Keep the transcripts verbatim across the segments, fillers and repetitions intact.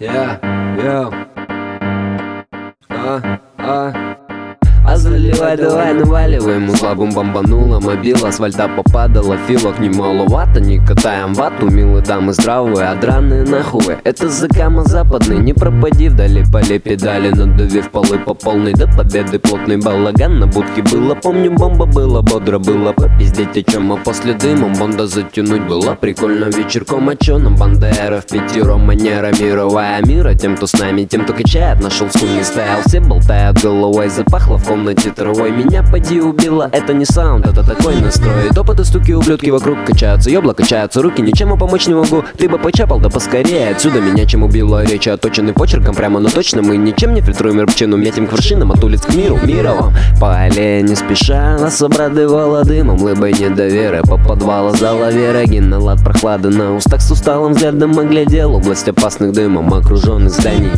yeah, yeah. А, а. А заливай, давай, наваливай, музла бум бомбанула, мобил, асфальта попадала, филок немаловато, не катаем вату, милые дамы здравые, а драные нахуй. Это закама западный, не пропади вдали, поле педали, надавив полы по полной, до победы плотный балаган на будке было, помню, бомба была, бодро было, попиздеть о чем, а после дымом бонда затянуть было прикольно вечерком, а чё нам бандера в пятером, манера мировая мира, тем, кто с нами, тем, кто качает, нашел скульный стайл, все болтают головой, запахло в комнате травой, меня поди убило, это не саунд, это такой настрой. Топоты, стуки, ублюдки вокруг качаются, ёбла качаются, руки, ничем я помочь не могу, ты бы почапал, да поскорее, отсюда меня чем убило, речь оточенный почерком, прямо, но точно мы ничем не фильтруем рыбчину, метим к вершинам, от улиц к миру, мировым. По аллее не спеша, нас обрадовало дымом, лыбой недоверия, по подвалу зала вероги, на лад прохлады на устах, с усталым взглядом оглядел область опасных дымом, окруженных зданий.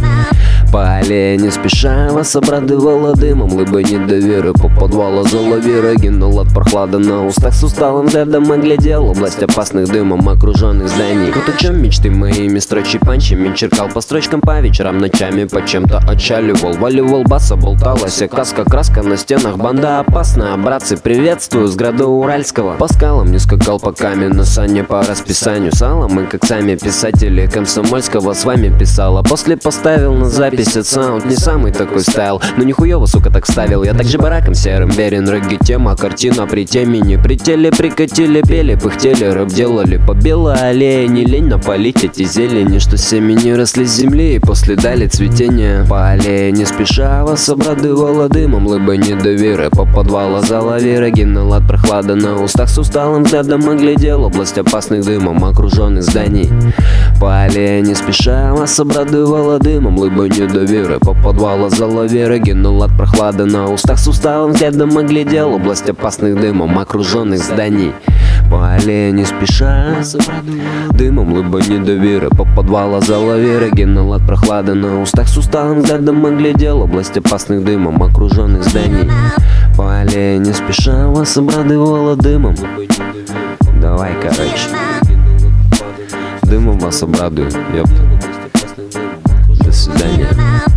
По аллее не спеша, вас обрадовало дымом, лыбой недоверия, по подвалу зала вероги, на лад прохлады на устах, с усталым взглядом оглядел область опасных дымом, окруженных зданий. Вот о чем мечты моими строчи панчами, черкал по строчкам по вечерам, ночами по чем-то отчаливал, валивал баса, болталась каска, краска на стенах, банда опасная, братцы, приветствую с града Уральского. По скалам не скакал по каменной сане, по расписанию сала, мы как сами писатели Комсомольского с вами писала, после поставил на запись от саунд, не самый такой стайл, но нихуёво, сука, так ставил, я также бараком серым верен, регги тема, картина при теме, не при теле, прикатили, пели, пыхтели, рэп делали, по белой аллее, не лень напалить эти зелени, что семени росли с земли и после дали цветения. По аллее не спеша, вас обрадовало дымом, лыбой недоверия, по подвалу зала вероги, на лад прохлада на устах, с усталым взглядом оглядел область опасных дымом, окруженных зданий. По аллее не спеша, вас обрадовало дымом, лыбой недоверия, по подвалу зала вероги, на лад прохлада на устах, с усталым взглядом оглядел область опасных дымом, окруженных зданий. По аллее не спеша, дымом, лыбо недоверия, по подвалу зала вероги, на лад прохлады на устах, с усталым взглядом оглядел область опасных дымом, окруженных зданий. По аллее не спеша, вас обрадовало дымом. Давай, короче, дымом вас обрадую, ёпта. До свидания.